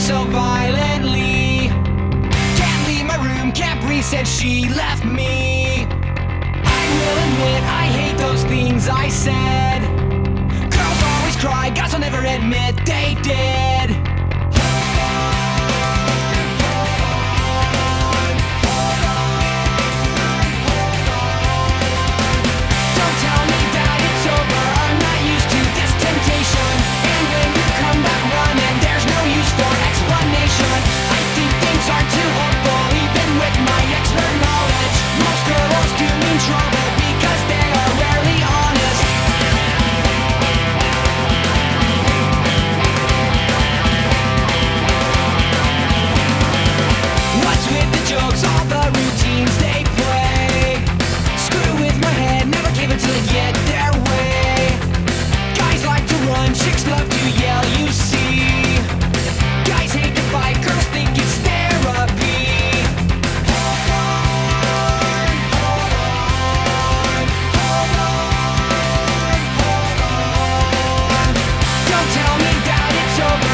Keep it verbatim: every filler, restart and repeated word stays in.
so violently. Can't leave my room, can't breathe since she left me. I will admit I hate those things I said. Girls always cry, guys will never admit they did. Don't tell me that it's over, I'm not used to this temptation. And when you come back running, there's no use for explanation. I think things are too hopeful, even with my expert knowledge. Most girls do mean trouble because they are rarely honest. What's with the jokes, all the routines they play? Screw with my head, never cave until they get their way. Guys like to run, chicks love to yell, you see. Guys hate to fight, girls think it's therapy. Hold on, hold on, hold on, hold on. Don't tell me that it's over,